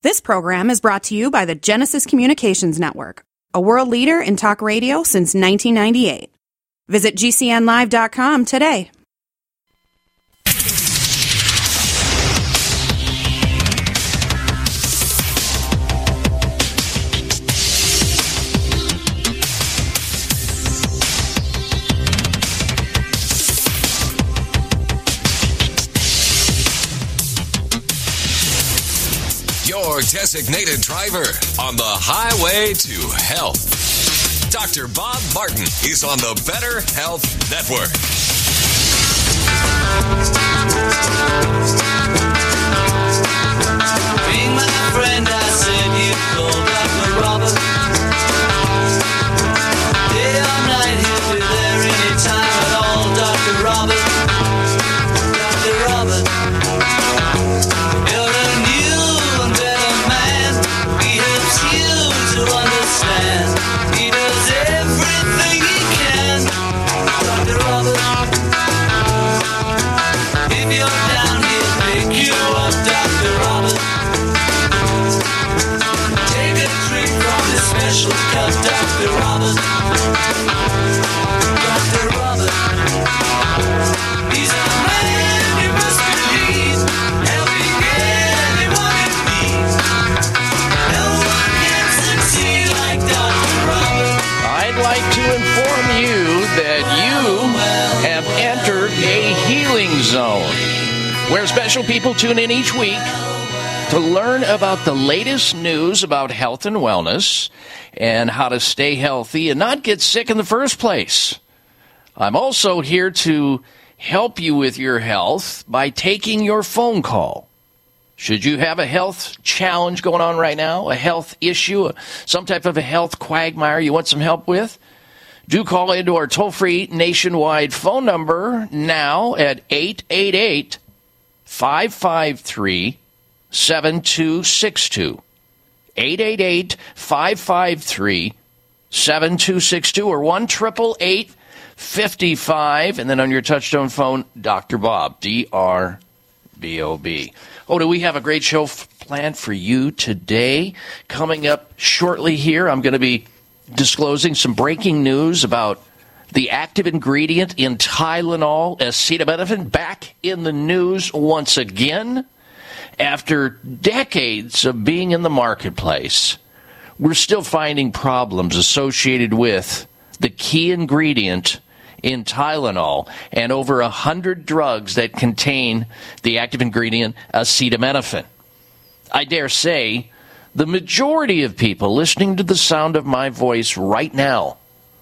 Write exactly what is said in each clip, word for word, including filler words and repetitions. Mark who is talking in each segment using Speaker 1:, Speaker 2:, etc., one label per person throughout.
Speaker 1: This program is brought to you by the Genesis Communications Network, a world leader in talk radio since nineteen ninety-eight. Visit G C N live dot com today.
Speaker 2: Your designated driver on the highway to health. Doctor Bob Martin is on the Better Health Network.
Speaker 3: Ring my friend, I said you called Doctor Robert. Day or night, he'll be there anytime at all. Doctor Robert, Doctor Robert. You're a new and better man. He helps you to understand. He does everything he can. Doctor Robert. If you're down, he'll pick you up. Doctor Robert. Take a drink from his special cup. Doctor Robert. Doctor Robert. He's a man you must believe. Helping anyone in need. No one can succeed like Doctor Robert.
Speaker 4: I'd like to inform you that you have entered a healing zone, where special people tune in each week to learn about the latest news about health and wellness and how to stay healthy and not get sick in the first place. I'm also here to help you with your health by taking your phone call. Should you have a health challenge going on right now, a health issue, some type of a health quagmire you want some help with, do call into our toll-free nationwide phone number now at eight eight eight, five five three, seven two six two. eight eight eight, five five three, seven two six two or one eight eight eight, five five, and then on your touchtone phone, Doctor Bob, D R B O B. Oh, do we have a great show f- planned for you today? Coming up shortly here, I'm going to be disclosing some breaking news about the active ingredient in Tylenol, acetaminophen, back in the news once again. After decades of being in the marketplace, we're still finding problems associated with the key ingredient in Tylenol and over one hundred drugs that contain the active ingredient acetaminophen. I dare say the majority of people listening to the sound of my voice right now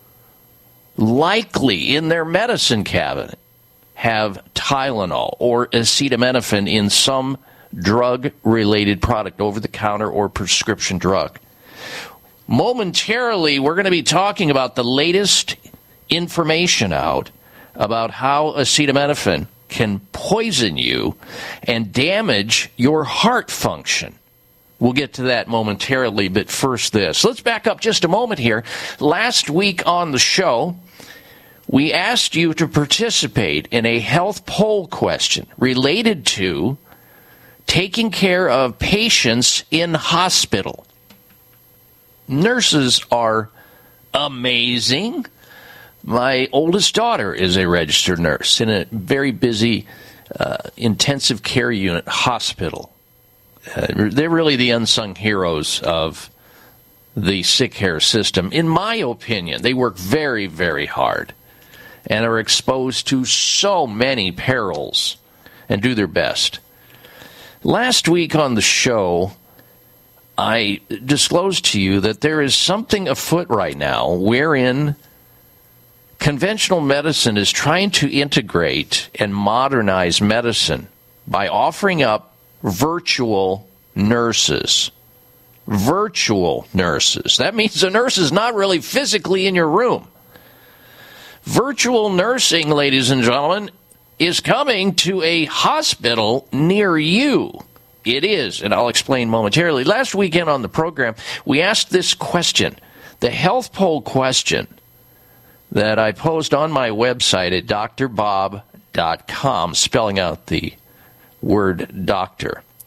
Speaker 4: likely in their medicine cabinet have Tylenol or acetaminophen in some drug-related product, over-the-counter or prescription drug. Momentarily, we're going to be talking about the latest information out about how acetaminophen can poison you and damage your heart function. We'll get to that momentarily, but first this. Let's back up just a moment here. Last week on the show, we asked you to participate in a health poll question related to taking care of patients in hospital. Nurses are amazing. My oldest daughter is a registered nurse in a very busy uh, intensive care unit hospital. Uh, they're really the unsung heroes of the sick care system. In my opinion, they work very, very hard and are exposed to so many perils and do their best. Last week on the show, I disclosed to you that there is something afoot right now wherein conventional medicine is trying to integrate and modernize medicine by offering up virtual nurses. Virtual nurses. That means the nurse is not really physically in your room. Virtual nursing, ladies and gentlemen, is coming to a hospital near you. It is, and I'll explain momentarily. Last weekend on the program, we asked this question, the health poll question that I posed on my website at d r bob dot com, spelling out the word doctor.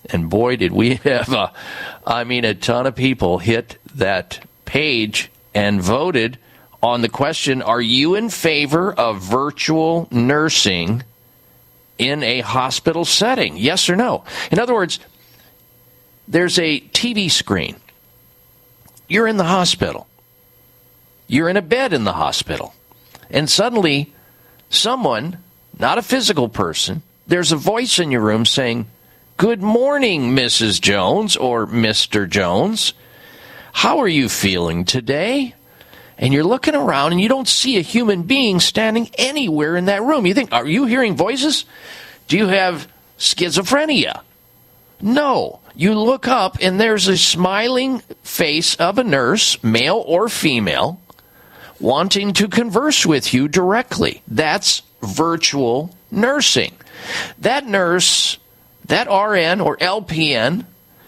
Speaker 4: And boy, did we have, a, I mean, a ton of people hit that page and voted on the question, are you in favor of virtual nursing in a hospital setting? Yes or no? In other words, there's a T V screen. You're in the hospital. You're in a bed in the hospital. And suddenly, someone, not a physical person, there's a voice in your room saying, "Good morning, Missus Jones," or "Mister Jones. How are you feeling today?" And you're looking around and you don't see a human being standing anywhere in that room. You think, are you hearing voices? Do you have schizophrenia? No. You look up and there's a smiling face of a nurse, male or female, wanting to converse with you directly. That's virtual nursing. That nurse, that R N or L P N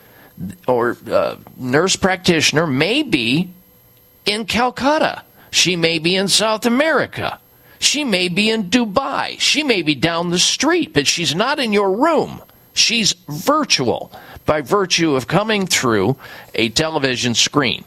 Speaker 4: or uh, nurse practitioner may be in Calcutta. She may be in South America. She may be in Dubai. She may be down the street, but she's not in your room. She's virtual by virtue of coming through a television screen.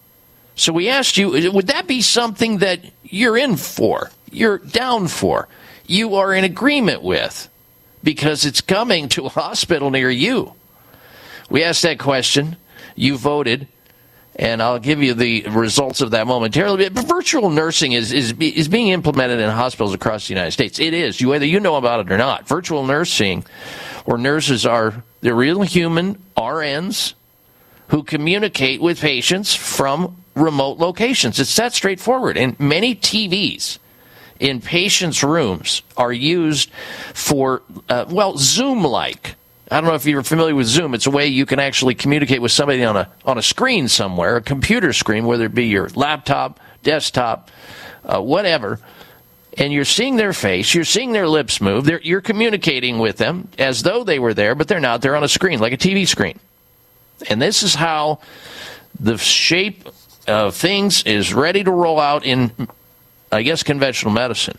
Speaker 4: So we asked you, would that be something that you're in for, you're down for, you are in agreement with, because it's coming to a hospital near you? We asked that question. You voted. And I'll give you the results of that momentarily. But virtual nursing is, is is being implemented in hospitals across the United States. It is, you whether you know about it or not. Virtual nursing, or nurses are the real human R Ns who communicate with patients from remote locations. It's that straightforward. And many T Vs in patients' rooms are used for, uh, well, Zoom-like. I don't know if you're familiar with Zoom. It's a way you can actually communicate with somebody on a on a screen somewhere, a computer screen, whether it be your laptop, desktop, uh, whatever. And you're seeing their face, you're seeing their lips move. They're, you're communicating with them as though they were there, but they're not. They're on a screen, like a T V screen. And this is how the shape of things is ready to roll out in, I guess, conventional medicine.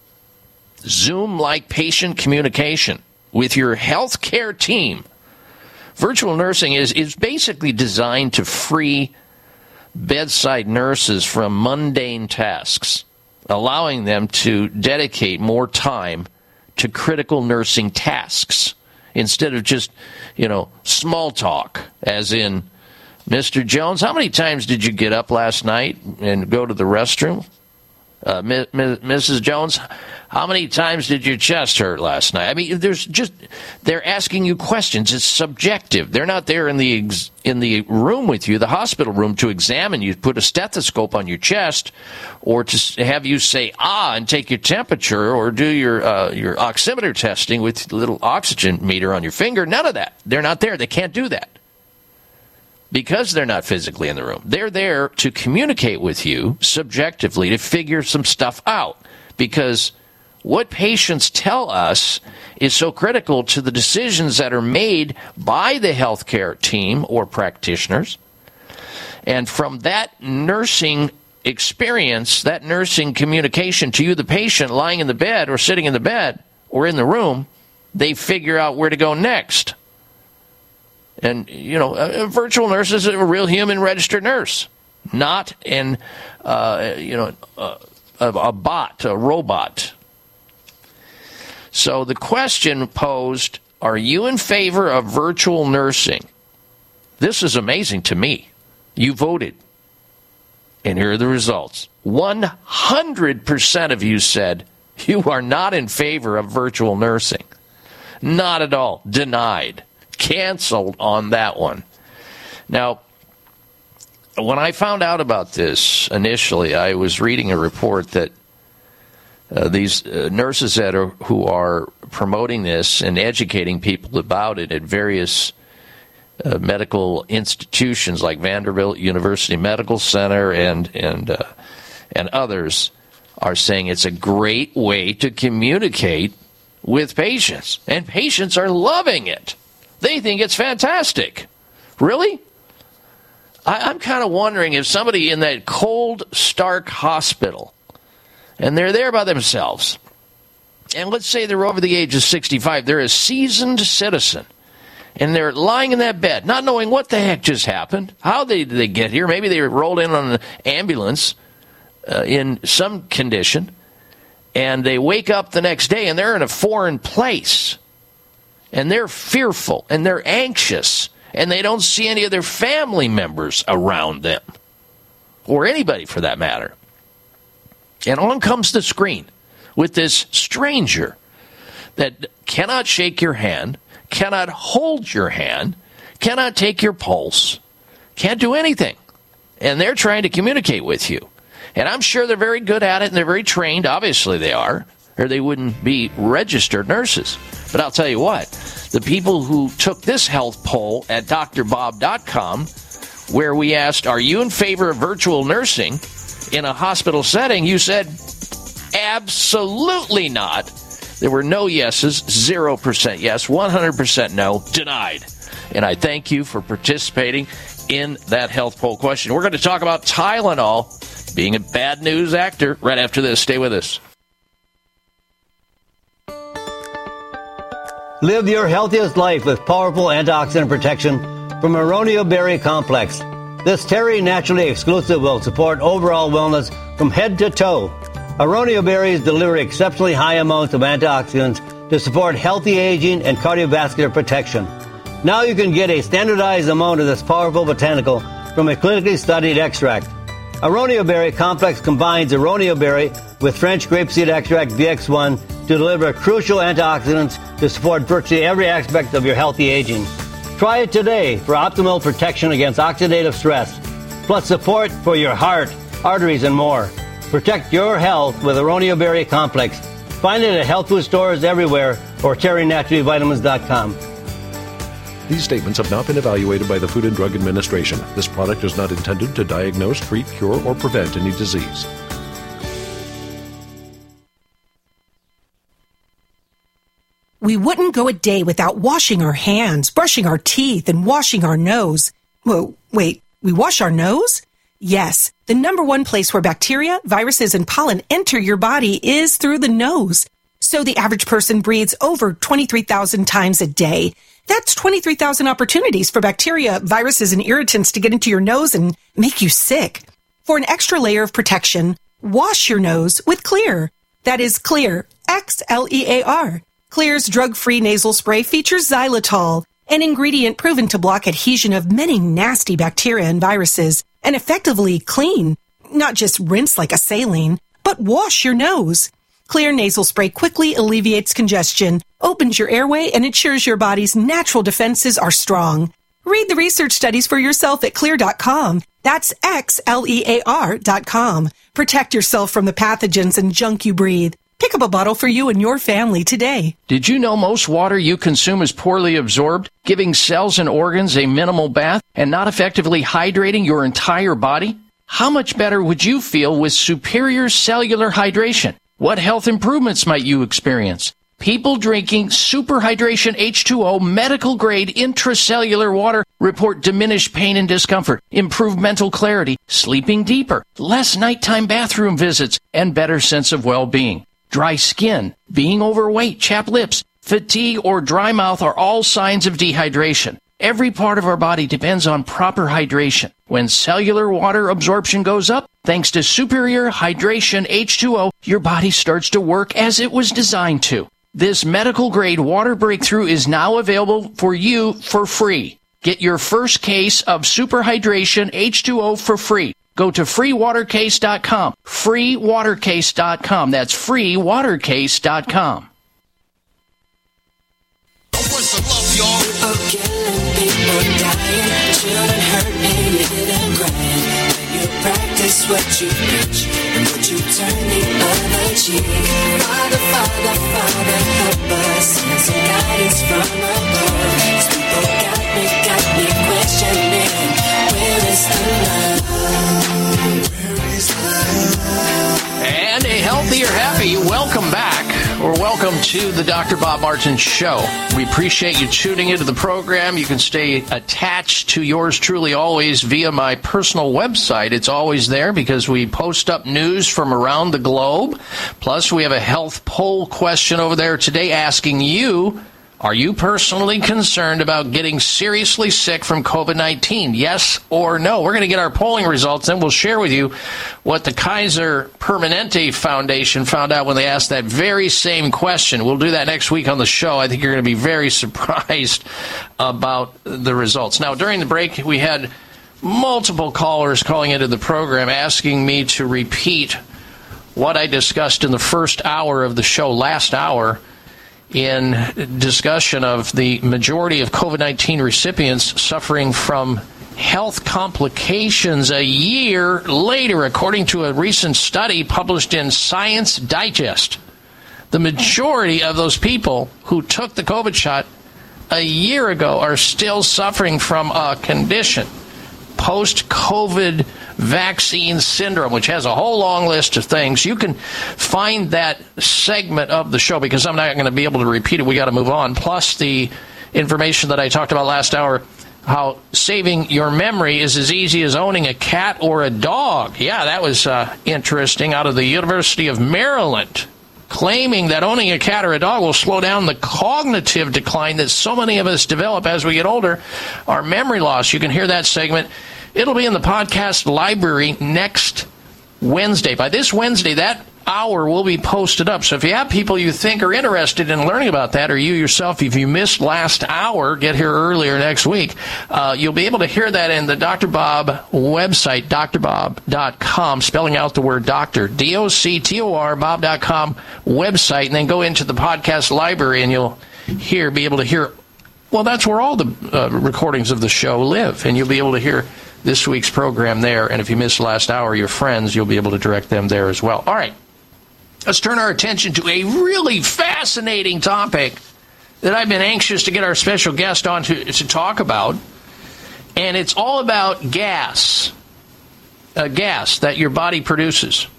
Speaker 4: Zoom-like patient communication with your healthcare team. Virtual nursing is, is basically designed to free bedside nurses from mundane tasks, allowing them to dedicate more time to critical nursing tasks instead of just, you know, small talk, as in, "Mister Jones, how many times did you get up last night and go to the restroom? Uh, Missus Jones, how many times did your chest hurt last night?" I mean, there's just, they're asking you questions. It's subjective. They're not there in the ex, in the room with you, the hospital room, to examine you, put a stethoscope on your chest, or to have you say ah and take your temperature, or do your uh, your oximeter testing with a little oxygen meter on your finger. None of that. They're not there. They can't do that, because they're not physically in the room. They're there to communicate with you subjectively, to figure some stuff out, because what patients tell us is so critical to the decisions that are made by the healthcare team or practitioners. And from that nursing experience, that nursing communication to you, the patient, lying in the bed or sitting in the bed or in the room, they figure out where to go next. And, you know, a, a virtual nurse is a real human registered nurse, not an, uh, you know, a, a, a bot, a robot. So the question posed, are you in favor of virtual nursing? This is amazing to me. You voted. And here are the results. one hundred percent of you said you are not in favor of virtual nursing. Not at all. Denied. Canceled on that one. Now, when I found out about this initially, I was reading a report that uh, these uh, nurses that are who are promoting this and educating people about it at various uh, medical institutions like Vanderbilt University Medical Center and and uh, and others are saying it's a great way to communicate with patients, and patients are loving it. They think it's fantastic. Really? I, I'm kind of wondering if somebody in that cold, stark hospital, and they're there by themselves, and let's say they're over the age of sixty-five, they're a seasoned citizen, And they're lying in that bed, not knowing what the heck just happened. How they, did they get here? Maybe they rolled in on an ambulance uh, in some condition. And they wake up the next day and they're in a foreign place. And they're fearful and they're anxious. And they don't see any of their family members around them. Or anybody for that matter. And on comes the screen with this stranger that cannot shake your hand, cannot hold your hand, cannot take your pulse, can't do anything. And they're trying to communicate with you. And I'm sure they're very good at it and they're very trained. Obviously they are, or they wouldn't be registered nurses. But I'll tell you what, the people who took this health poll at D R bob dot com, where we asked, are you in favor of virtual nursing in a hospital setting? You said, absolutely not. There were no yeses, zero percent yes, one hundred percent no, denied. And I thank you for participating in that health poll question. We're going to talk about Tylenol being a bad news actor right after this. Stay with us.
Speaker 5: Live your healthiest life with powerful antioxidant protection from Aronio Berry Complex. This Terry Naturally exclusive will support overall wellness from head to toe. Aronio berries deliver exceptionally high amounts of antioxidants to support healthy aging and cardiovascular protection. Now you can get a standardized amount of this powerful botanical from a clinically studied extract. Aronio Berry Complex combines Aronio berry with French grapeseed extract V X one to deliver crucial antioxidants to support virtually every aspect of your healthy aging. Try it today for optimal protection against oxidative stress, plus support for your heart, arteries, and more. Protect your health with Aronio Berry Complex. Find it at health food stores everywhere or terry naturally vitamins dot com.
Speaker 6: These statements have not been evaluated by the Food and Drug Administration. This product is not intended to diagnose, treat, cure, or prevent any disease.
Speaker 7: We wouldn't go a day without washing our hands, brushing our teeth, and washing our nose. Whoa, wait, we wash our nose? Yes, the number one place where bacteria, viruses, and pollen enter your body is through the nose. So the average person breathes over twenty-three thousand times a day. That's twenty-three thousand opportunities for bacteria, viruses, and irritants to get into your nose and make you sick. For an extra layer of protection, wash your nose with Xlear. That is Xlear, X L E A R. Xlear's drug-free nasal spray features xylitol, an ingredient proven to block adhesion of many nasty bacteria and viruses, and effectively clean. Not just rinse like a saline, but wash your nose. Xlear nasal spray quickly alleviates congestion, opens your airway, and ensures your body's natural defenses are strong. Read the research studies for yourself at Xlear dot com. That's X L E A R dot com. Protect yourself from the pathogens and junk you breathe. Pick up a bottle for you and your family today.
Speaker 4: Did you know most water you consume is poorly absorbed, giving cells and organs a minimal bath and not effectively hydrating your entire body? How much better would you feel with superior cellular hydration? What health improvements might you experience? People drinking Super Hydration H two O medical-grade intracellular water report diminished pain and discomfort, improved mental clarity, sleeping deeper, less nighttime bathroom visits, and better sense of well-being. Dry skin, being overweight, chapped lips, fatigue, or dry mouth are all signs of dehydration. Every part of our body depends on proper hydration. When cellular water absorption goes up, thanks to Superior Hydration H two O, your body starts to work as it was designed to. This medical-grade water breakthrough is now available for you for free. Get your first case of Super Hydration H two O for free. Go to free water case dot com. free water case dot com. That's free water case dot com.
Speaker 3: People killing, people dying, children hurt and you didn't cry. When you practice what you preach, and would you turn the other cheek? Father, Father, Father, help us, send some guidance from above. These people got me, got me questioning, where is the love? Where is the love?
Speaker 4: And a healthier, happy welcome back, or welcome to the Doctor Bob Martin Show. We appreciate you tuning into the program. You can stay attached to yours truly always via my personal website. It's always there because we post up news from around the globe. Plus, we have a health poll question over there today asking you, Are you personally concerned about getting seriously sick from COVID nineteen? Yes or no? We're going to get our polling results, and we'll share with you what the Kaiser Permanente Foundation found out when they asked that very same question. We'll do that next week on the show. I think you're going to be very surprised about the results. Now, during the break, we had multiple callers calling into the program asking me to repeat what I discussed in the first hour of the show last hour in discussion of the majority of COVID nineteen recipients suffering from health complications a year later, according to a recent study published in Science Digest. The majority of those people who took the COVID shot a year ago are still suffering from a condition, post-COVID vaccine syndrome, which has a whole long list of things. You can find that segment of the show because I'm not going to be able to repeat it. We got to move on. Plus the information that I talked about last hour, how saving your memory is as easy as owning a cat or a dog. Yeah, that was uh, interesting, out of the University of Maryland, claiming that owning a cat or a dog will slow down the cognitive decline that so many of us develop as we get older, our memory loss. You can hear that segment. It'll be in the podcast library next Wednesday. By this Wednesday, that hour will be posted up. So if you have people you think are interested in learning about that, or you yourself, if you missed last hour, get here earlier next week, uh, you'll be able to hear that in the Doctor Bob website, D R bob dot com, spelling out the word doctor, D O C T O R, bob dot com website, and then go into the podcast library, and you'll hear, be able to hear, well, that's where all the uh, recordings of the show live, and you'll be able to hear this week's program there. And if you missed last hour, your friends, you'll be able to direct them there as well. All right. Let's turn our attention to a really fascinating topic that I've been anxious to get our special guest on to, to talk about. And it's all about gas. Uh, gas that your body produces.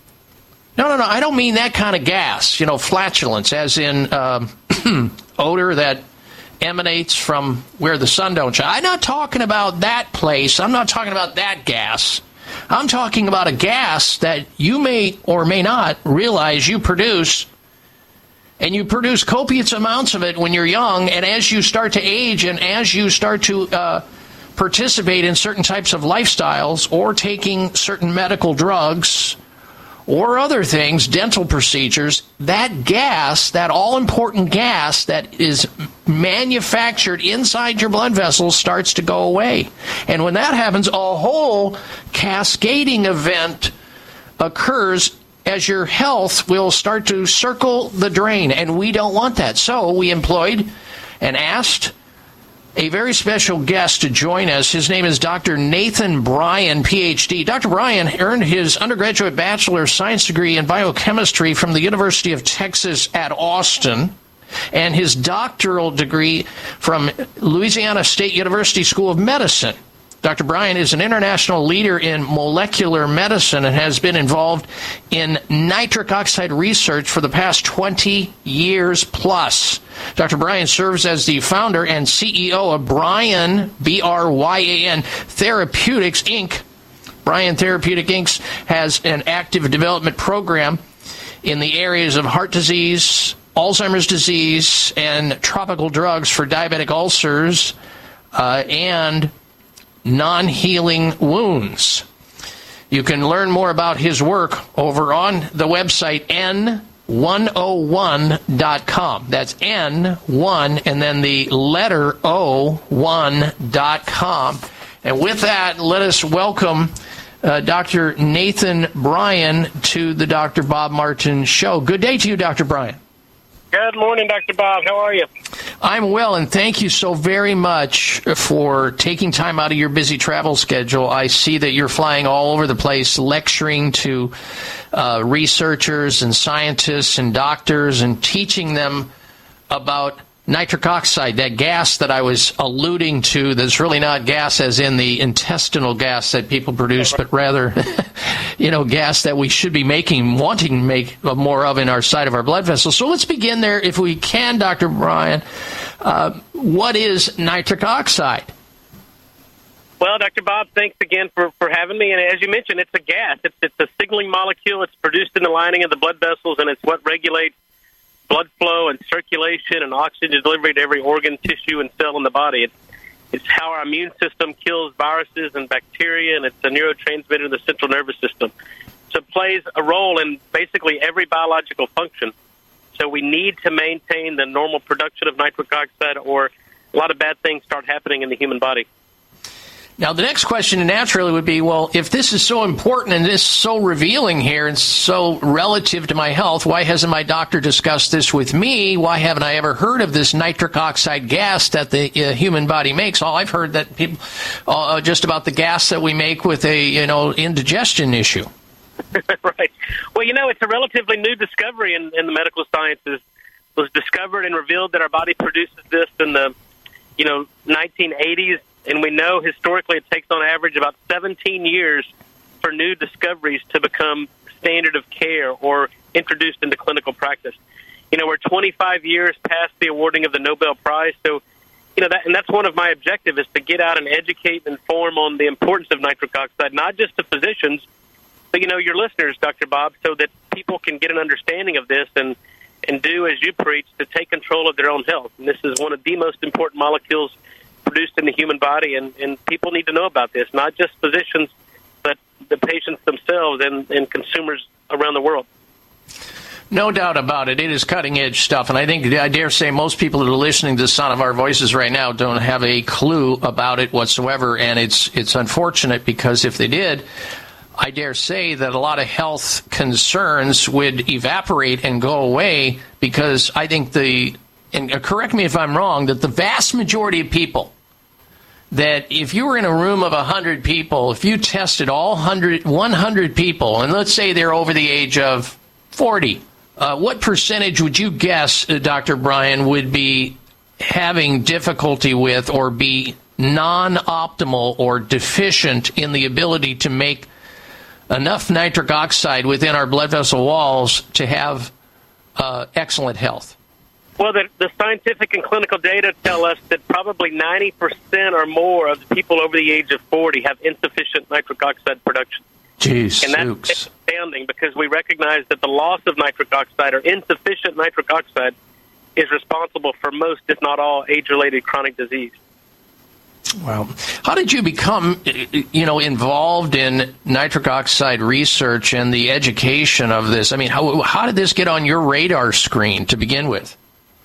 Speaker 4: No, no, no. I don't mean that kind of gas. You know, flatulence, as in um, odor that emanates from where the sun don't shine. I'm not talking about that place. I'm not talking about that gas. I'm talking about a gas that you may or may not realize you produce, and you produce copious amounts of it when you're young, and as you start to age and as you start to uh, participate in certain types of lifestyles or taking certain medical drugs or other things, dental procedures, that gas, that all-important gas that is manufactured inside your blood vessels starts to go away. And when that happens, a whole cascading event occurs as your health will start to circle the drain, and we don't want that. So we employed and asked a very special guest to join us. His name is Doctor Nathan Bryan, P H D. Doctor Bryan earned his undergraduate Bachelor of Science degree in biochemistry from the University of Texas at Austin, and his doctoral degree from Louisiana State University School of Medicine. Doctor Bryan is an international leader in molecular medicine and has been involved in nitric oxide research for the past twenty years plus. Doctor Bryan serves as the founder and C E O of Bryan, B R Y A N, Therapeutics, Incorporated. Bryan Therapeutics, Incorporated has an active development program in the areas of heart disease, Alzheimer's disease, and tropical drugs for diabetic ulcers uh, and non-healing wounds. You can learn more about his work over on the website N one oh one dot com. That's N one and then the letter O one dot com. And with that, let us welcome uh, Doctor Nathan Bryan to the Doctor Bob Martin Show. Good day to you, Doctor Bryan.
Speaker 8: Good morning, Doctor Bob. How are you?
Speaker 4: I'm well, and thank you so very much for taking time out of your busy travel schedule. I see that you're flying all over the place, lecturing to uh, researchers and scientists and doctors and teaching them about nitric oxide, that gas that I was alluding to that's really not gas as in the intestinal gas that people produce, but rather, you know, gas that we should be making, wanting to make more of in our side of our blood vessels. So let's begin there, if we can, Doctor Bryan. Uh, what is nitric oxide?
Speaker 8: Well, Doctor Bob, thanks again for, for having me. And as you mentioned, it's a gas. It's, it's a signaling molecule. It's produced in the lining of the blood vessels, and it's what regulates blood flow and circulation and oxygen delivery to every organ, tissue, and cell in the body. It's, it's how our immune system kills viruses and bacteria, and it's a neurotransmitter in the central nervous system. So it plays a role in basically every biological function. So we need to maintain the normal production of nitric oxide, or a lot of bad things start happening in the human body.
Speaker 4: Now, the next question naturally would be, well, if this is so important and this is so revealing here and so relative to my health, why hasn't my doctor discussed this with me? Why haven't I ever heard of this nitric oxide gas that the uh, human body makes? All I've heard that people uh, just about the gas that we make with a, you know, indigestion issue.
Speaker 8: Right. Well, you know, it's a relatively new discovery in, in the medical sciences. It was discovered and revealed that our body produces this in the, you know, nineteen eighties. And we know historically it takes on average about seventeen years for new discoveries to become standard of care or introduced into clinical practice. You know, we're twenty-five years past the awarding of the Nobel Prize. So, you know, that, and that's one of my objectives, is to get out and educate and inform on the importance of nitric oxide, not just to physicians, but, you know, your listeners, Doctor Bob, so that people can get an understanding of this and, and do as you preach, to take control of their own health. And this is one of the most important molecules produced in the human body, and, and people need to know about this, not just physicians, but the patients themselves and, and consumers around the world.
Speaker 4: No doubt about it. It is cutting-edge stuff, and I think I dare say most people that are listening to the sound of our voices right now don't have a clue about it whatsoever, and it's it's unfortunate, because if they did, I dare say that a lot of health concerns would evaporate and go away, because I think the, and correct me if I'm wrong, that the vast majority of people, that if you were in a room of one hundred people, if you tested all one hundred people, and let's say they're over the age of forty, uh, what percentage would you guess, uh, Doctor Brian, would be having difficulty with or be non-optimal or deficient in the ability to make enough nitric oxide within our blood vessel walls to have uh, excellent health?
Speaker 8: Well, the, the scientific and clinical data tell us that probably ninety percent or more of the people over the age of forty have insufficient nitric oxide production.
Speaker 4: Jeez,
Speaker 8: and that's astounding, because we recognize that the loss of nitric oxide, or insufficient nitric oxide, is responsible for most, if not all, age-related chronic disease.
Speaker 4: Wow. How did you become, you know, involved in nitric oxide research and the education of this? I mean, how how did this get on your radar screen to begin with?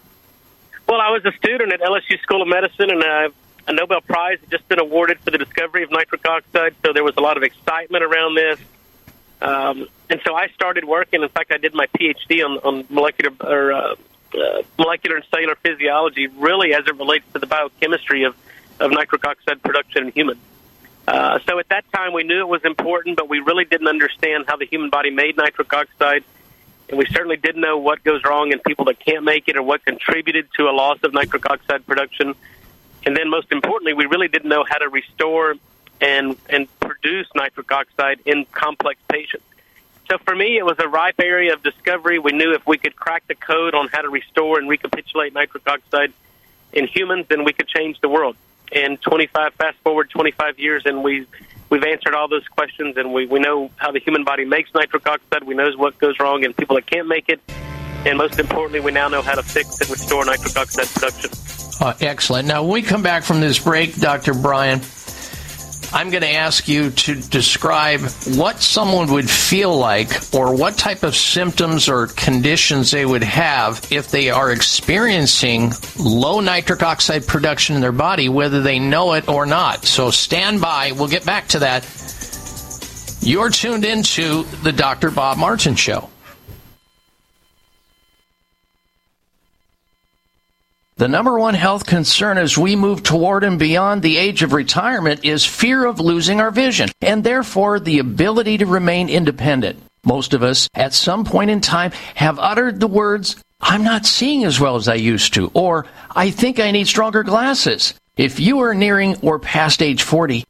Speaker 8: Well, I was a student at L S U School of Medicine, and uh, a Nobel Prize had just been awarded for the discovery of nitric oxide, so there was a lot of excitement around this. Um, and so I started working. In fact, I did my P H D on, on molecular or uh, uh, molecular and cellular physiology, really as it relates to the biochemistry of, of nitric oxide production in humans. Uh, so at that time, we knew it was important, but we really didn't understand how the human body made nitric oxide. And we certainly didn't know what goes wrong in people that can't make it, or what contributed to a loss of nitric oxide production. And then most importantly, we really didn't know how to restore and and produce nitric oxide in complex patients. So for me, it was a ripe area of discovery. We knew if we could crack the code on how to restore and recapitulate nitric oxide in humans, then we could change the world. And twenty-five, fast forward twenty-five years, and we We've answered all those questions, and we, we know how the human body makes nitric oxide. We know what goes wrong in people that can't make it. And most importantly, we now know how to fix and restore nitric oxide production.
Speaker 4: Uh, excellent. Now, when we come back from this break, Doctor Brian, I'm going to ask you to describe what someone would feel like, or what type of symptoms or conditions they would have if they are experiencing low nitric oxide production in their body, whether they know it or not. So stand by. We'll get back to that. You're tuned into the Doctor Bob Martin Show. The number one health concern as we move toward and beyond the age of retirement is fear of losing our vision, and therefore the ability to remain independent. Most of us, at some point in time, have uttered the words, "I'm not seeing as well as I used to," or "I think I need stronger glasses." If you are nearing or past age forty,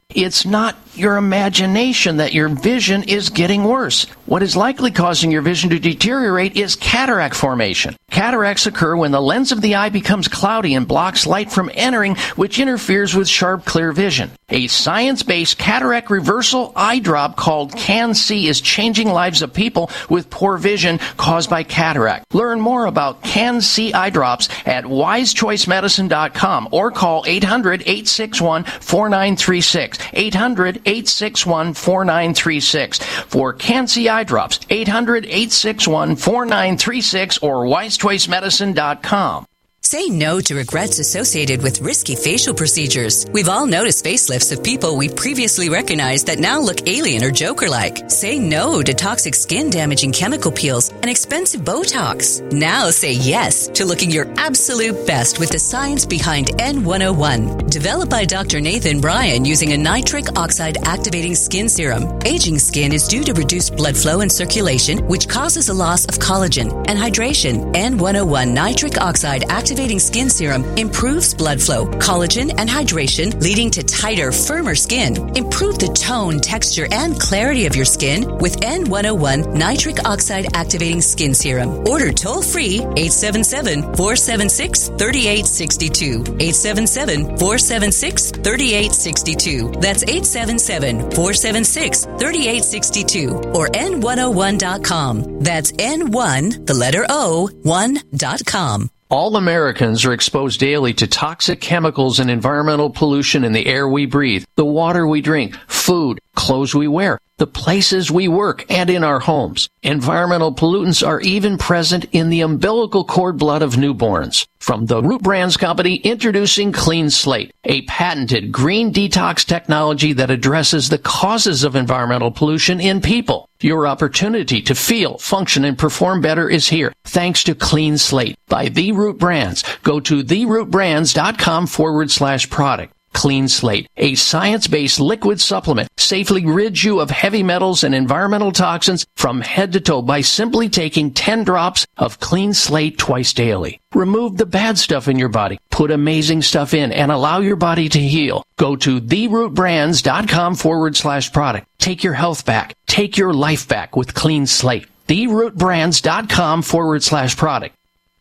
Speaker 4: It's not your imagination that your vision is getting worse. What is likely causing your vision to deteriorate is cataract formation. Cataracts occur when the lens of the eye becomes cloudy and blocks light from entering, which interferes with sharp, clear vision. A science-based cataract reversal eye drop called Can-C is changing lives of people with poor vision caused by cataract. Learn more about Can-C eye drops at wise choice medicine dot com or call eight hundred, eight six one, four nine three six. eight hundred, eight six one, four nine three six. For Can-C eye drops, eight hundred, eight six one, four nine three six or wise choice medicine dot com.
Speaker 9: Say no to regrets associated with risky facial procedures. We've all noticed facelifts of people we previously recognized that now look alien or Joker-like. Say no to toxic skin-damaging chemical peels and expensive Botox. Now say yes to looking your absolute best with the science behind N one oh one. Developed by Doctor Nathan Bryan using a nitric oxide activating skin serum. Aging skin is due to reduced blood flow and circulation, which causes a loss of collagen and hydration. N one oh one nitric oxide activating skin serum improves blood flow, collagen, and hydration, leading to tighter, firmer skin. Improve the tone, texture, and clarity of your skin with N one oh one nitric oxide activating skin serum. Order toll-free eight seven seven, four seven six, three eight six two. eight seven seven, four seven six, three eight six two. That's eight seven seven, four seven six, three eight six two or N one oh one dot com. That's N one, the letter O, one dot com.
Speaker 4: All Americans are exposed daily to toxic chemicals and environmental pollution in the air we breathe, the water we drink, food, clothes we wear, the places we work, and in our homes. Environmental pollutants are even present in the umbilical cord blood of newborns. From the Root Brands Company, introducing Clean Slate, a patented green detox technology that addresses the causes of environmental pollution in people. Your opportunity to feel, function, and perform better is here, thanks to Clean Slate by The Root Brands. Go to the root brands dot com forward slash product. Clean Slate, a science-based liquid supplement, safely rids you of heavy metals and environmental toxins from head to toe by simply taking ten drops of Clean Slate twice daily. Remove the bad stuff in your body, put amazing stuff in, and allow your body to heal. Go to the root brands dot com forward slash product. Take your health back. Take your life back with Clean Slate. the root brands dot com forward slash product.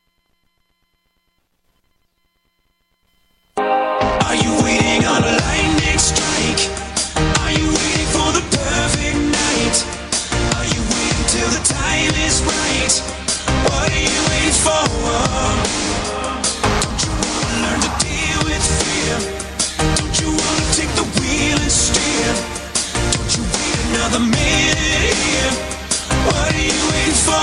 Speaker 3: Are you waiting on a lightning strike? Are you waiting for the perfect night? Are you waiting till the time is right? What are you waiting for? Don't you want to learn to deal with fear? Don't you want to take the wheel and steer? Don't you wait another minute here? What are you waiting for?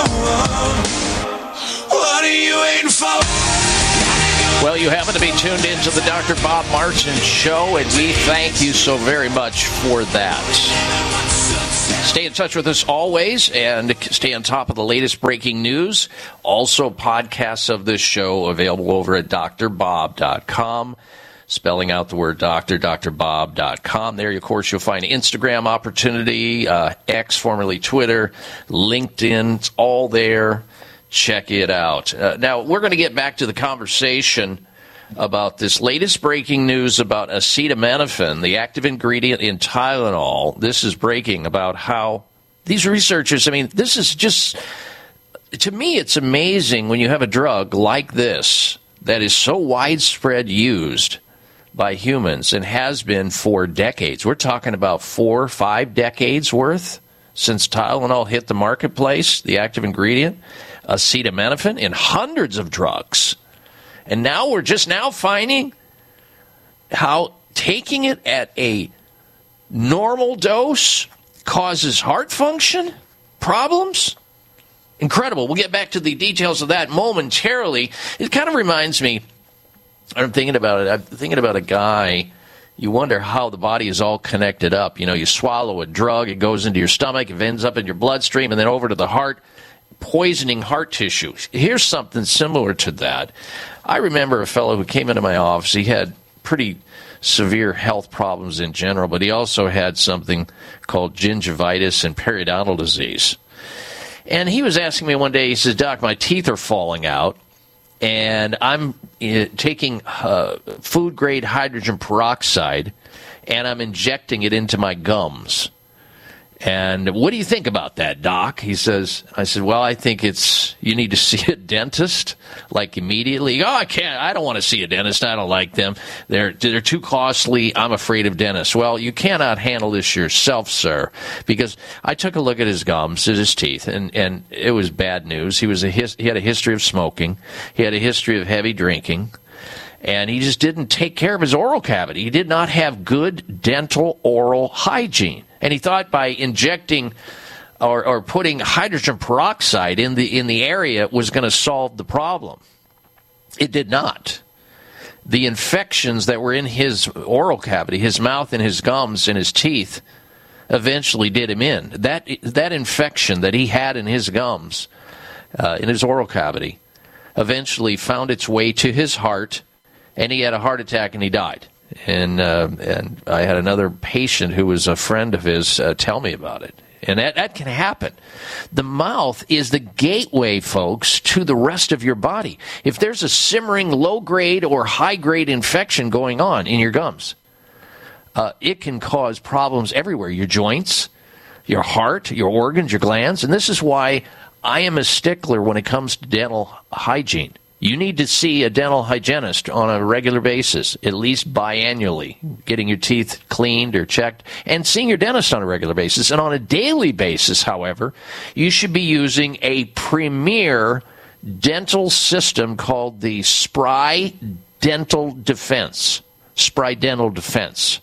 Speaker 3: What are you waiting for?
Speaker 4: Well, you happen to be tuned into the Doctor Bob Martin Show, and we thank you so very much for that. Stay in touch with us always and stay on top of the latest breaking news. Also, podcasts of this show available over at d r bob dot com. Spelling out the word doctor, d r bob dot com. There, of course, you'll find Instagram opportunity, uh, X, formerly Twitter, LinkedIn. It's all there. Check it out. Uh, now, we're going to get back to the conversation about this latest breaking news about acetaminophen, the active ingredient in Tylenol. This is breaking about how these researchers, I mean, this is just, to me, it's amazing when you have a drug like this that is so widespread used by humans and has been for decades. We're talking about four, five decades worth since Tylenol hit the marketplace, the active ingredient. Acetaminophen in hundreds of drugs. And now we're just now finding how taking it at a normal dose causes heart function problems. Incredible. We'll get back to the details of that momentarily. It kind of reminds me, I'm thinking about it, I'm thinking about a guy, you wonder how the body is all connected up. You know, you swallow a drug, it goes into your stomach, it ends up in your bloodstream, and then over to the heart, poisoning heart tissue. Here's something similar to that. I remember a fellow who came into my office. He had pretty severe health problems in general, but he also had something called gingivitis and periodontal disease. And he was asking me one day, he says, Doc, my teeth are falling out, and I'm uh, taking uh, food-grade hydrogen peroxide, and I'm injecting it into my gums. And what do you think about that, Doc? He says, I said, well, I think it's, you need to see a dentist, like immediately. Oh, I can't, I don't want to see a dentist. I don't like them. They're, they're too costly. I'm afraid of dentists. Well, you cannot handle this yourself, sir, because I took a look at his gums, at his teeth, and, and it was bad news. He was a his, he had a history of smoking. He had a history of heavy drinking. And he just didn't take care of his oral cavity. He did not have good dental oral hygiene. And he thought by injecting or, or putting hydrogen peroxide in the in the area was going to solve the problem. It did not. The infections that were in his oral cavity, his mouth and his gums and his teeth, eventually did him in. That that infection that he had in his gums, uh, in his oral cavity, eventually found its way to his heart, and he had a heart attack and he died. And uh, and I had another patient who was a friend of his uh, tell me about it. And that, that can happen. The mouth is the gateway, folks, to the rest of your body. If there's a simmering low-grade or high-grade infection going on in your gums, uh, it can cause problems everywhere. Your joints, your heart, your organs, your glands. And this is why I am a stickler when it comes to dental hygiene. You need to see a dental hygienist on a regular basis, at least biannually, getting your teeth cleaned or checked, and seeing your dentist on a regular basis. And on a daily basis, however, you should be using a premier dental system called the Spry Dental Defense. Spry Dental Defense.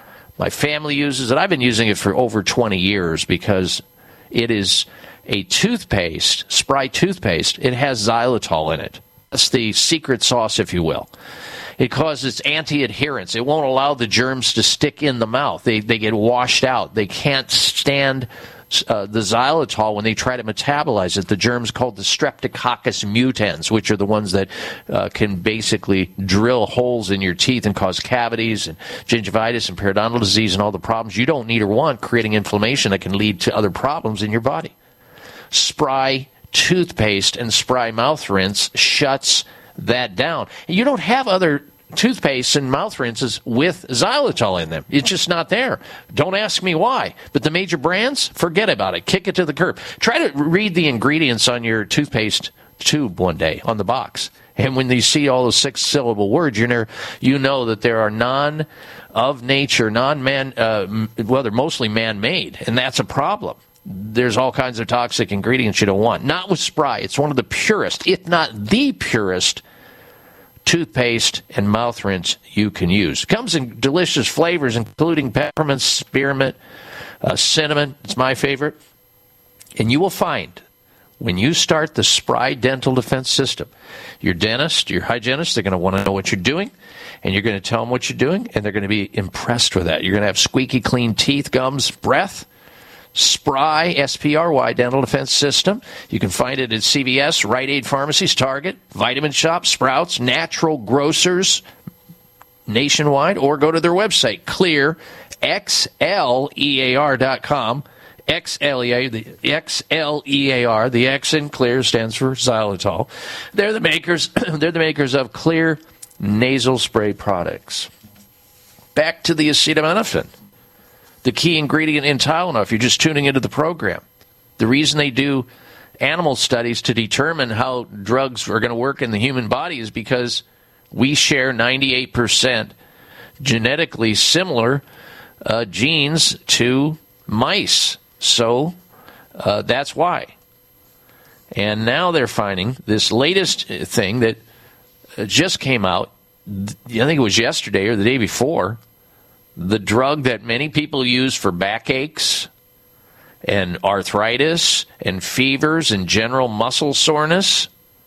Speaker 4: My family uses it. I've been using it for over twenty years because it is a toothpaste, Spry toothpaste. It has xylitol in it. That's the secret sauce, if you will. It causes anti-adherence. It won't allow the germs to stick in the mouth. They they get washed out. They can't stand uh, the xylitol when they try to metabolize it. The germs called the Streptococcus mutans, which are the ones that uh, can basically drill holes in your teeth and cause cavities and gingivitis and periodontal disease and all the problems you don't need or want, creating inflammation that can lead to other problems in your body. Spry toothpaste and Spry mouth rinse shuts that down. You don't have other toothpaste and mouth rinses with xylitol in them. It's just not there. Don't ask me why. But the major brands, forget about it. Kick it to the curb. Try to read the ingredients on your toothpaste tube one day on the box. And when you see all those six-syllable words, you you know that there are non of nature, non-man, uh, well, they're mostly man-made, and that's a problem. There's all kinds of toxic ingredients you don't want. Not with Spry. It's one of the purest, if not the purest, toothpaste and mouth rinse you can use. It comes in delicious flavors, including peppermint, spearmint, uh, cinnamon. It's my favorite. And you will find, when you start the Spry Dental Defense System, your dentist, your hygienist, they're going to want to know what you're doing, and you're going to tell them what you're doing, and they're going to be impressed with that. You're going to have squeaky clean teeth, gums, breath. Spry, S P R Y, Dental Defense System. You can find it at C V S, Rite Aid Pharmacies, Target, Vitamin Shop, Sprouts, Natural Grocers nationwide, or go to their website, clear x l e a r dot com. X L E A, the X L E A R, the X in Clear stands for xylitol. They're the makers, they're the makers of Clear nasal spray products. Back to the acetaminophen. The key ingredient in Tylenol, if you're just tuning into the program. The reason they do animal studies to determine how drugs are going to work in the human body is because we share ninety-eight percent genetically similar uh, genes to mice. So uh, that's why. And now they're finding this latest thing that just came out, I think it was yesterday or the day before, the drug that many people use for backaches and arthritis and fevers and general muscle soreness.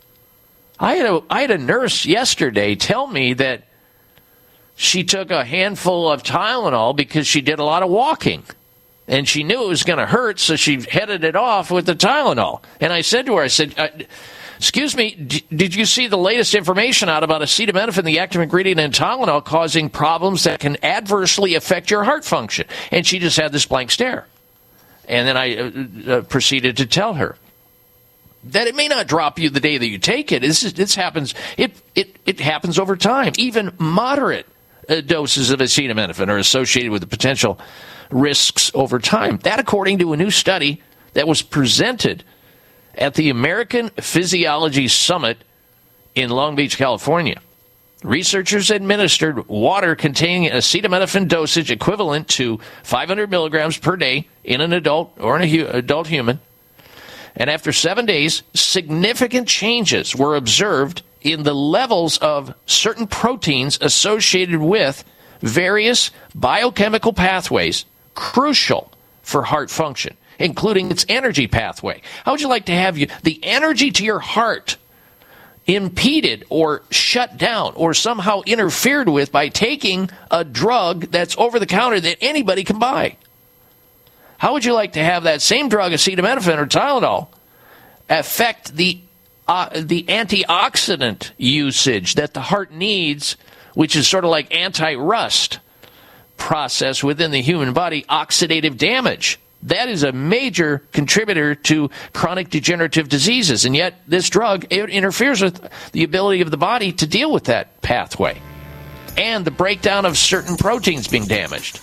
Speaker 4: I had a, I had a nurse yesterday tell me that she took a handful of Tylenol because she did a lot of walking. And she knew it was going to hurt, so she headed it off with the Tylenol. And I said to her, I said, uh, excuse me, d- did you see the latest information out about acetaminophen, the active ingredient in Tylenol, causing problems that can adversely affect your heart function? And she just had this blank stare. And then I uh, uh, proceeded to tell her that it may not drop you the day that you take it. This, is, this happens. It, it, it happens over time. Even moderate uh, doses of acetaminophen are associated with the potential risks over time. That, according to a new study that was presented at the American Physiology Summit in Long Beach, California. Researchers administered water containing acetaminophen dosage equivalent to five hundred milligrams per day in an adult or an adult human. And after seven days, significant changes were observed in the levels of certain proteins associated with various biochemical pathways crucial for heart function, including its energy pathway. How would you like to have you, the energy to your heart impeded or shut down or somehow interfered with by taking a drug that's over the counter that anybody can buy? How would you like to have that same drug, acetaminophen or Tylenol, affect the uh, the antioxidant usage that the heart needs, which is sort of like anti-rust process within the human body, oxidative damage? That is a major contributor to chronic degenerative diseases, and yet this drug it interferes with the ability of the body to deal with that pathway and the breakdown of certain proteins being damaged.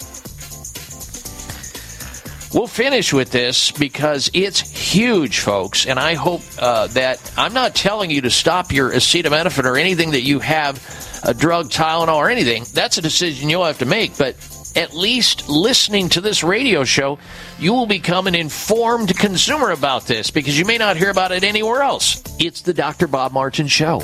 Speaker 4: We'll finish with this because it's huge, folks, and I hope uh, that I'm not telling you to stop your acetaminophen or anything that you have, a drug, Tylenol, or anything. That's a decision you'll have to make, but at least listening to this radio show, you will become an informed consumer about this because you may not hear about it anywhere else. It's the Doctor Bob Martin Show.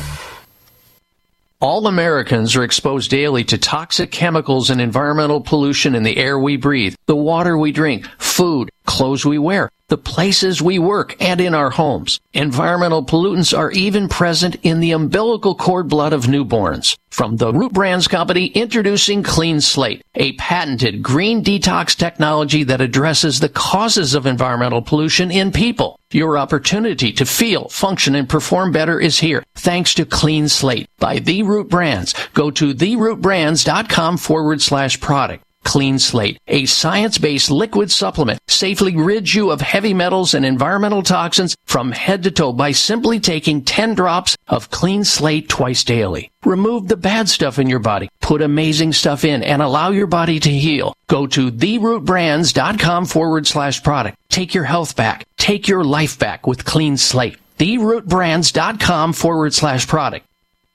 Speaker 4: All Americans are exposed daily to toxic chemicals and environmental pollution in the air we breathe, the water we drink, food, clothes we wear, the places we work, and in our homes. Environmental pollutants are even present in the umbilical cord blood of newborns. From the Root Brands Company, introducing Clean Slate, a patented green detox technology that addresses the causes of environmental pollution in people. Your opportunity to feel, function, and perform better is here, thanks to Clean Slate by The Root Brands. Go to therootbrands.com forward slash product. Clean Slate, a science-based liquid supplement, safely rids you of heavy metals and environmental toxins from head to toe by simply taking ten drops of Clean Slate twice daily. Remove the bad stuff in your body, put amazing stuff in, and allow your body to heal. Go to therootbrands.com forward slash product. Take your health back. Take your life back with Clean Slate. therootbrands.com forward slash product.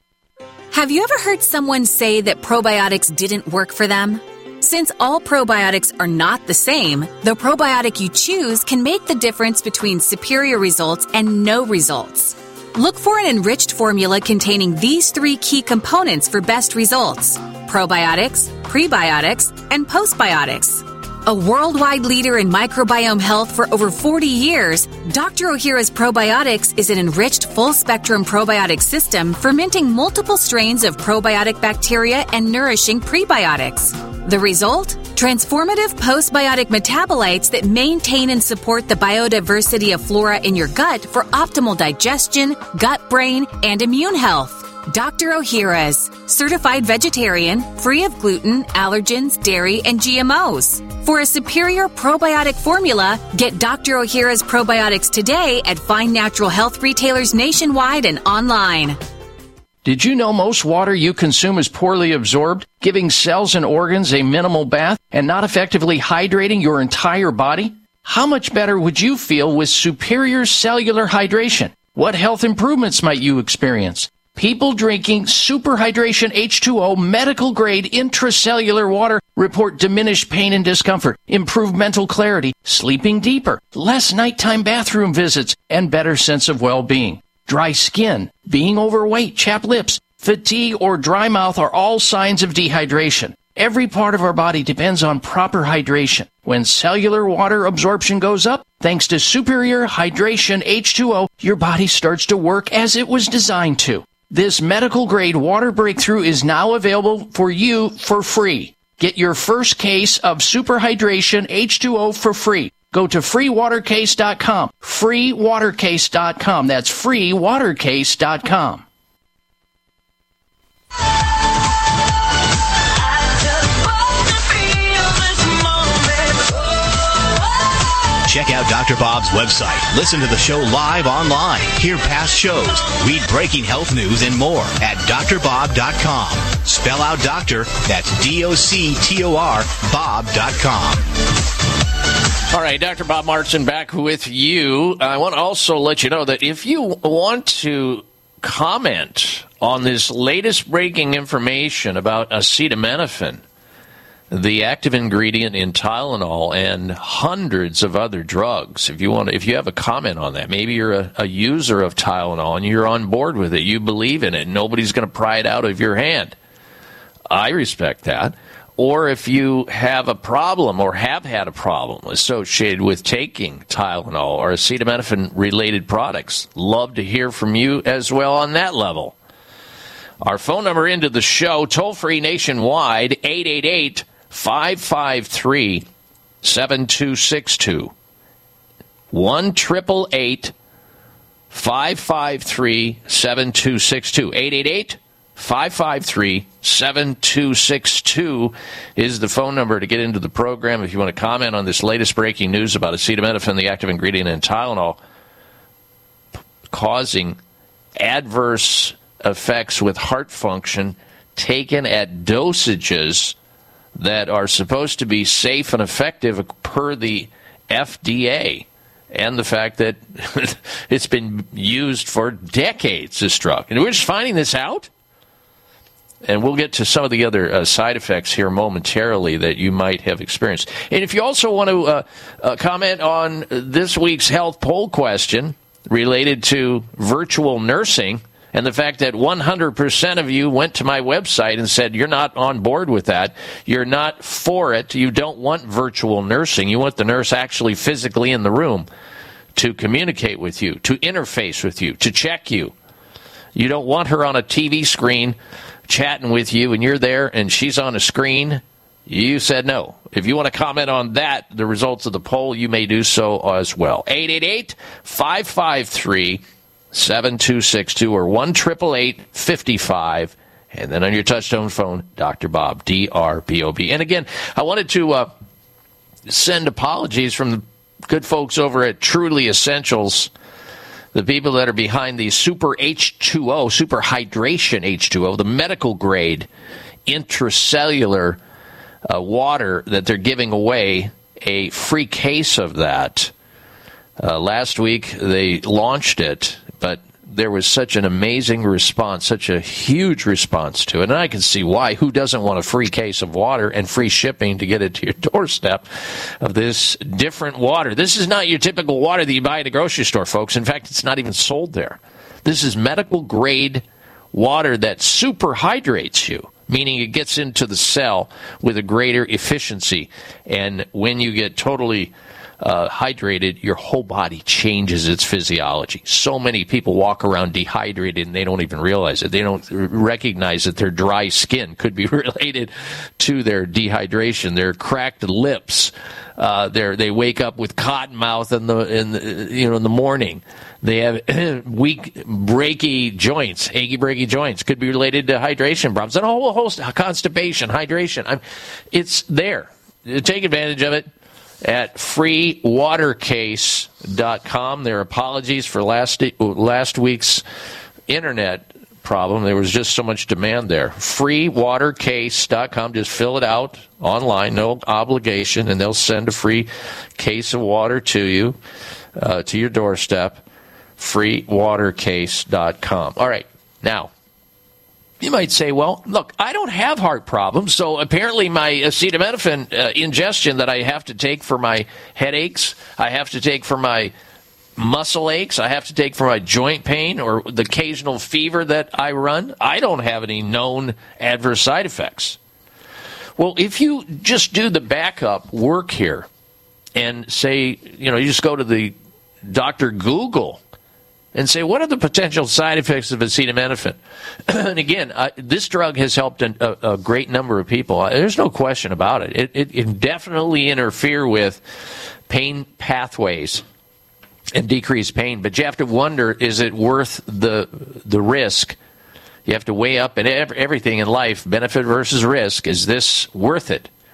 Speaker 10: Have you ever heard someone say that probiotics didn't work for them? Since all probiotics are not the same, the probiotic you choose can make the difference between superior results and no results. Look for an enriched formula containing these three key components for best results: probiotics, prebiotics, and postbiotics. A worldwide leader in microbiome health for over forty years, Doctor Ohhira's Probiotics is an enriched full-spectrum probiotic system fermenting multiple strains of probiotic bacteria and nourishing prebiotics. The result? Transformative postbiotic metabolites that maintain and support the biodiversity of flora in your gut for optimal digestion, gut, brain, and immune health. Doctor Ohhira's, certified vegetarian, free of gluten, allergens, dairy, and G M Os. For a superior probiotic formula, get Doctor Ohhira's probiotics today at fine natural health retailers nationwide and online.
Speaker 4: Did you know most water you consume is poorly absorbed, giving cells and organs a minimal bath and not effectively hydrating your entire body? How much better would you feel with superior cellular hydration? What health improvements might you experience? People drinking Super Hydration H two O medical-grade intracellular water report diminished pain and discomfort, improved mental clarity, sleeping deeper, less nighttime bathroom visits, and better sense of well-being. Dry skin, being overweight, chapped lips, fatigue, or dry mouth are all signs of dehydration. Every part of our body depends on proper hydration. When cellular water absorption goes up, thanks to Superior Hydration H two O, your body starts to work as it was designed to. This medical-grade water breakthrough is now available for you for free. Get your first case of Super Hydration H two O for free. Go to free water case dot com. free water case dot com. That's free water case dot com.
Speaker 11: Check out Doctor Bob's website. Listen to the show live online. Hear past shows. Read breaking health news and more at D R bob dot com. Spell out doctor. That's D O C T O R Bob dot com.
Speaker 4: All right, Doctor Bob Martin back with you. I want to also let you know that if you want to comment on this latest breaking information about acetaminophen, the active ingredient in Tylenol and hundreds of other drugs, if you want, if you have a comment on that, maybe you're a, a user of Tylenol and you're on board with it, you believe in it, nobody's going to pry it out of your hand. I respect that. Or if you have a problem or have had a problem associated with taking Tylenol or acetaminophen-related products, love to hear from you as well on that level. Our phone number into the show, toll-free nationwide, eight eight eight, five five three, seven two six two. one eight eight eight, five five three, seven two six two. eight eight eight, five five three, seven two six two is the phone number to get into the program if you want to comment on this latest breaking news about acetaminophen, the active ingredient in Tylenol, causing adverse effects with heart function taken at dosages that are supposed to be safe and effective per the F D A, and the fact that it's been used for decades, this drug. And we're just finding this out? And we'll get to some of the other uh, side effects here momentarily that you might have experienced. And if you also want to uh, uh, comment on this week's health poll question related to virtual nursing and the fact that one hundred percent of you went to my website and said you're not on board with that, you're not for it, you don't want virtual nursing, you want the nurse actually physically in the room to communicate with you, to interface with you, to check you. You don't want her on a T V screen chatting with you and you're there and she's on a screen. You said no. If you want to comment on that, the results of the poll, you may do so as well. eight eight eight, five five three, seven two six two or one eight eight eight, five five. And then on your touchtone phone, Doctor Bob, D R B O B. And again, I wanted to uh, send apologies from the good folks over at Truly Essentials, the people that are behind the Super H two O, Super Hydration H two O, the medical grade intracellular uh, water that they're giving away, a free case of that. Uh, last week they launched it, but there was such an amazing response, such a huge response to it. And I can see why. Who doesn't want a free case of water and free shipping to get it to your doorstep of this different water? This is not your typical water that you buy at a grocery store, folks. In fact, it's not even sold there. This is medical grade water that super hydrates you, meaning it gets into the cell with a greater efficiency. And when you get totally Uh, hydrated, your whole body changes its physiology. So many people walk around dehydrated and they don't even realize it. They don't recognize that their dry skin could be related to their dehydration, their cracked lips. Uh, they wake up with cotton mouth in the, in the you know in the morning. They have weak, breaky joints, achy, breaky joints. Could be related to hydration problems and a whole host of constipation, hydration. I'm, it's there. Take advantage of it at free water case dot com. Their apologies for last last week's internet problem. There was just so much demand there. free water case dot com. Just fill it out online, no obligation, and they'll send a free case of water to you, uh, to your doorstep. free water case dot com. All right, now, you might say, well, look, I don't have heart problems, so apparently my acetaminophen uh, ingestion that I have to take for my headaches, I have to take for my muscle aches, I have to take for my joint pain or the occasional fever that I run, I don't have any known adverse side effects. Well, if you just do the backup work here and say, you know, you just go to the Doctor Google and say, what are the potential side effects of acetaminophen? And again, uh, this drug has helped a, a great number of people. There's no question about it. It, it. it can definitely interfere with pain pathways and decrease pain. But you have to wonder, is it worth the the risk? You have to weigh up in everything in life, benefit versus risk. Is this worth it?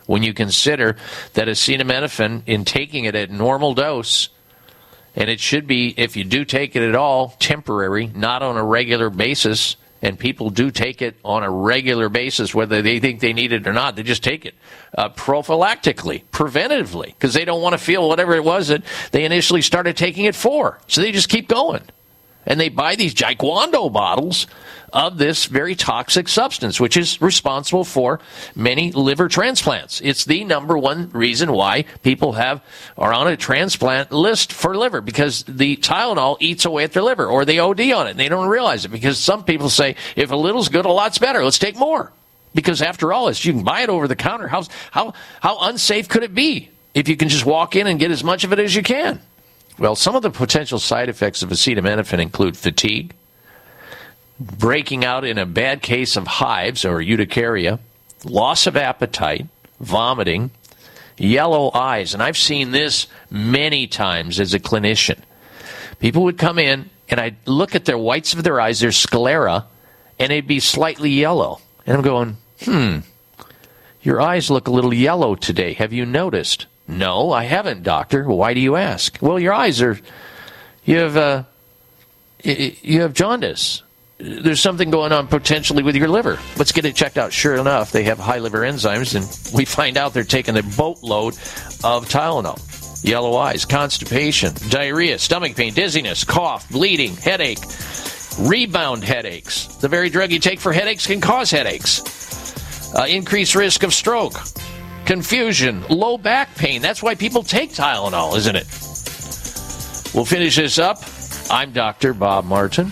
Speaker 4: when you consider that acetaminophen, in taking it at normal dose, and it should be, if you do take it at all, temporary, not on a regular basis, and people do take it on a regular basis, whether they think they need it or not. They just take it uh, prophylactically, preventatively, because they don't want to feel whatever it was that they initially started taking it for. So they just keep going. And they buy these Jaquando bottles of this very toxic substance, which is responsible for many liver transplants. It's the number one reason why people have are on a transplant list for liver, because the Tylenol eats away at their liver, or they O D on it, and they don't realize it, because some people say, if a little's good, a lot's better. Let's take more. Because after all, it's, you can buy it over the counter. How, how, how unsafe could it be if you can just walk in and get as much of it as you can? Well, some of the potential side effects of acetaminophen include fatigue, breaking out in a bad case of hives or urticaria, loss of appetite, vomiting, yellow eyes. And I've seen this many times as a clinician. People would come in, and I'd look at their whites of their eyes, their sclera, and it'd be slightly yellow. And I'm going, hmm, your eyes look a little yellow today. Have you noticed? No, I haven't, doctor. Why do you ask? Well, your eyes are, you have, uh, you have jaundice. There's something going on potentially with your liver. Let's get it checked out. Sure enough, they have high liver enzymes, and we find out they're taking a boatload of Tylenol. Yellow eyes, constipation, diarrhea, stomach pain, dizziness, cough, bleeding, headache, rebound headaches. The very drug you take for headaches can cause headaches. Uh, increased risk of stroke. Confusion, low back pain. That's why people take Tylenol, isn't it? We'll finish this up. I'm Doctor Bob Martin.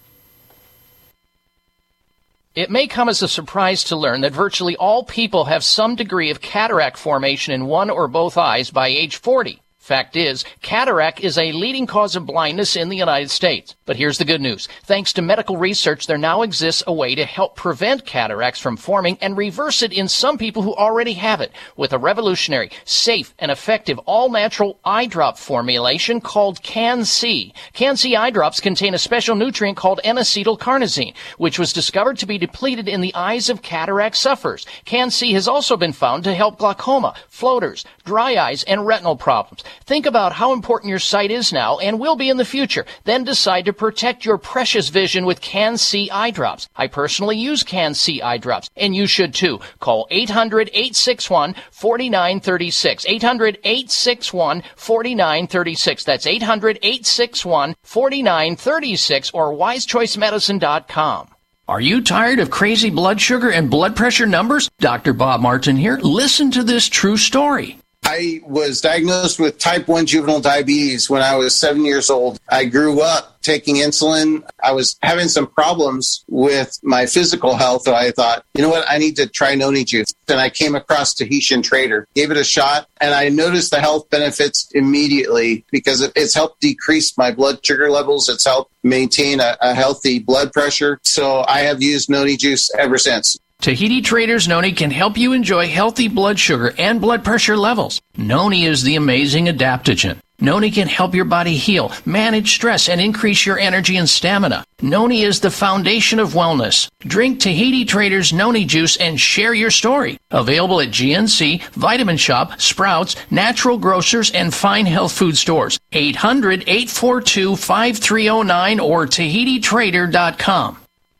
Speaker 12: It may come as a surprise to learn that virtually all people have some degree of cataract formation in one or both eyes by age forty. Fact is, cataract is a leading cause of blindness in the United States. But here's the good news. Thanks to medical research, there now exists a way to help prevent cataracts from forming and reverse it in some people who already have it with a revolutionary, safe, and effective all-natural eye drop formulation called Can-C. Can-C eye drops contain a special nutrient called N-acetylcarnosine, which was discovered to be depleted in the eyes of cataract sufferers. Can-C has also been found to help glaucoma, floaters, dry eyes, and retinal problems. Think about how important your sight is now and will be in the future. Then decide to protect your precious vision with Can-C eye drops. I personally use Can-C eye drops, and you should too. Call eight hundred, eight six one, four nine three six. eight hundred, eight six one, four nine three six. That's eight hundred, eight six one, four nine three six or wise choice medicine dot com.
Speaker 4: Are you tired of crazy blood sugar and blood pressure numbers? Doctor Bob Martin here. Listen to this true story.
Speaker 13: I was diagnosed with type one juvenile diabetes when I was seven years old. I grew up taking insulin. I was having some problems with my physical health, so I thought, you know what, I need to try Noni Juice. And I came across Tahitian Trader, gave it a shot, and I noticed the health benefits immediately because it's helped decrease my blood sugar levels. It's helped maintain a, a healthy blood pressure. So I have used Noni Juice ever since.
Speaker 4: Tahiti Trader's Noni can help you enjoy healthy blood sugar and blood pressure levels. Noni is the amazing adaptogen. Noni can help your body heal, manage stress, and increase your energy and stamina. Noni is the foundation of wellness. Drink Tahiti Trader's Noni Juice and share your story. Available at G N C, Vitamin Shop, Sprouts, Natural Grocers, and fine health food stores. eight hundred, eight four two, five three zero nine or Tahiti Trader dot com.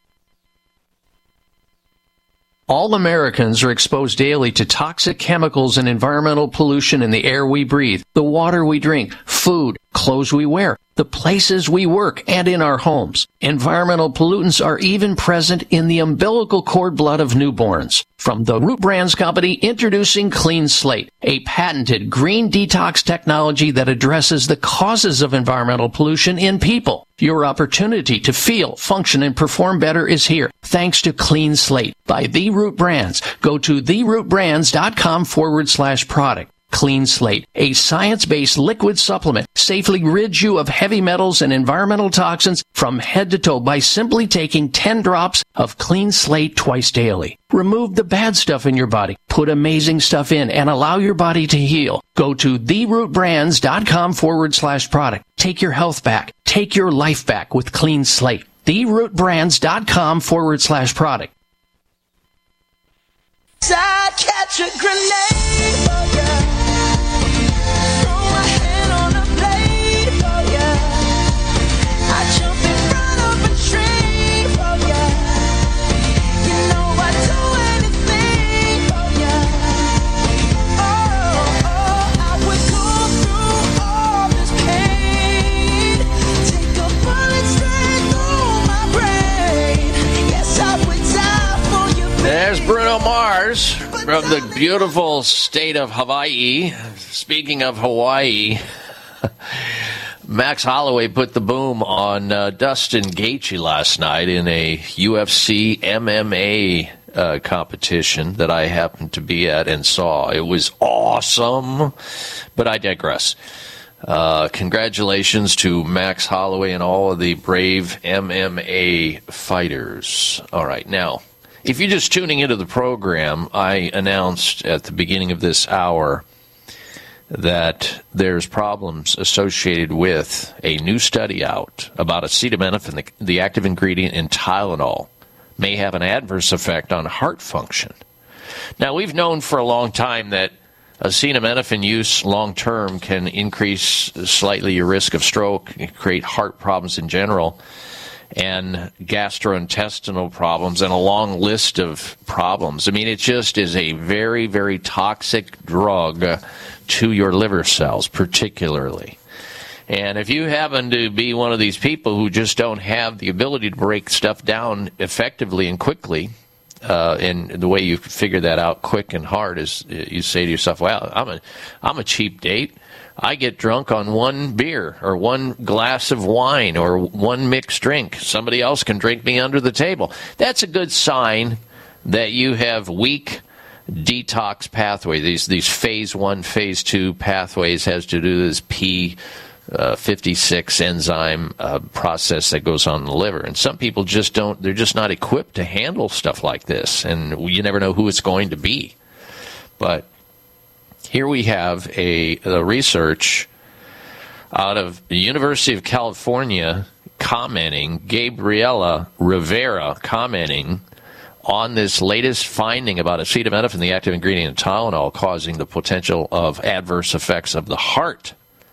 Speaker 4: All Americans are exposed daily to toxic chemicals and environmental pollution in the air we breathe, the water we drink, food, clothes we wear, the places we work, and in our homes. Environmental pollutants are even present in the umbilical cord blood of newborns. From the Root Brands Company, introducing Clean Slate, a patented green detox technology that addresses the causes of environmental pollution in people. Your opportunity to feel, function, and perform better is here, thanks to Clean Slate by The Root Brands. Go to the root brands dot com forward slash product. Clean Slate, a science-based liquid supplement, safely rids you of heavy metals and environmental toxins from head to toe by simply taking ten drops of Clean Slate twice daily. Remove the bad stuff in your body, put amazing stuff in, and allow your body to heal. Go to the root brands dot com forward slash product. Take your health back. Take your life back with Clean Slate. the root brands dot com forward slash product.
Speaker 3: I'd catch a grenade for ya. Throw a hand on a blade for ya. I'd jump in front of a train for ya. You know I'd do anything for ya. Oh, oh, I would go through all this pain. Take a bullet straight through my brain. Yes, I would die for you.
Speaker 4: There's Bruno Mars from the beautiful state of Hawaii. Speaking of Hawaii, Max Holloway put the boom on uh, Dustin Gaethje last night in a U F C M M A uh, competition that I happened to be at and saw. It was awesome, but I digress. Uh, congratulations to Max Holloway and all of the brave M M A fighters. All right, now, if you're just tuning into the program, I announced at the beginning of this hour that there's problems associated with a new study out about acetaminophen, the, the active ingredient in Tylenol, may have an adverse effect on heart function. Now, we've known for a long time that acetaminophen use long-term can increase slightly your risk of stroke, create heart problems in general, and gastrointestinal problems, and a long list of problems. I mean, it just is a very, very toxic drug to your liver cells, particularly. And if you happen to be one of these people who just don't have the ability to break stuff down effectively and quickly, uh, and the way you figure that out quick and hard is you say to yourself, well, I'm a, I'm a cheap date. I get drunk on one beer or one glass of wine or one mixed drink. Somebody else can drink me under the table. That's a good sign that you have weak detox pathway. These these phase one, phase two pathways has to do with this P fifty-six enzyme uh, process that goes on in the liver. And some people just don't, they're just not equipped to handle stuff like this. And you never know who it's going to be. But here we have a, a research out of the University of California commenting, Gabriela Rivera commenting on this latest finding about acetaminophen, the active ingredient in Tylenol, causing the potential of adverse effects of the heart.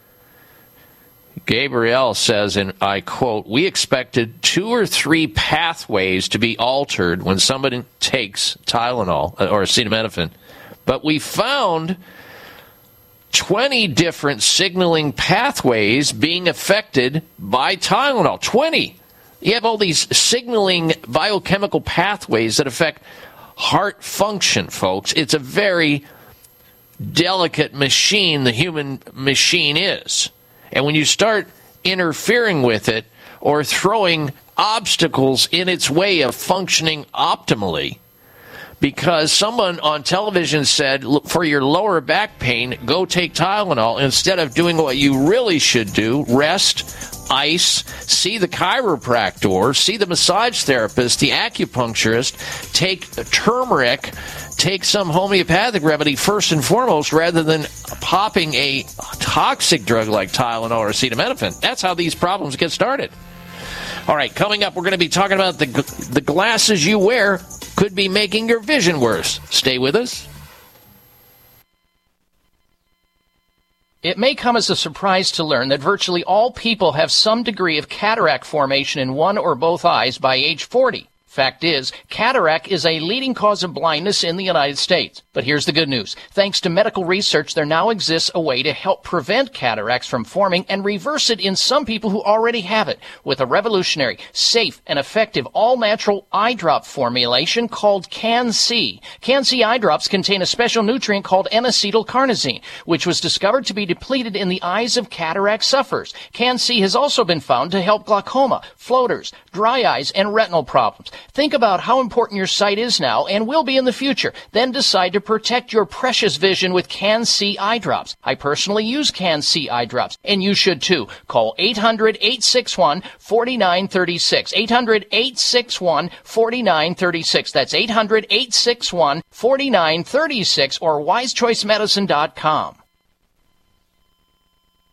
Speaker 4: Gabrielle says, and I quote, "We expected two or three pathways to be altered when somebody takes Tylenol or acetaminophen, but we found twenty different signaling pathways being affected by Tylenol. twenty. You have all these signaling biochemical pathways that affect heart function, folks. It's a very delicate machine, the human machine is. And when you start interfering with it or throwing obstacles in its way of functioning optimally, because someone on television said, for your lower back pain, go take Tylenol, instead of doing what you really should do, rest, ice, see the chiropractor, see the massage therapist, the acupuncturist, take turmeric, take some homeopathic remedy first and foremost, rather than popping a toxic drug like Tylenol or acetaminophen. That's how these problems get started. All right, coming up, we're going to be talking about the the glasses you wear could be making your vision worse. Stay with us.
Speaker 12: It may come as a surprise to learn that virtually all people have some degree of cataract formation in one or both eyes by age forty. Fact is, cataract is a leading cause of blindness in the United States. But here's the good news. Thanks to medical research, there now exists a way to help prevent cataracts from forming and reverse it in some people who already have it with a revolutionary, safe, and effective all-natural eye drop formulation called Can-C. Can-C eye drops contain a special nutrient called N-acetylcarnosine, which was discovered to be depleted in the eyes of cataract sufferers. Can-C has also been found to help glaucoma, floaters, dry eyes, and retinal problems. Think about how important your sight is now and will be in the future. Then decide to protect your precious vision with Can-C eye drops. I personally use Can-C eye drops, and you should too. Call eight hundred, eight six one, four nine three six. eight hundred, eight six one, four nine three six. That's eight hundred, eight six one, four nine three six or wise choice medicine dot com.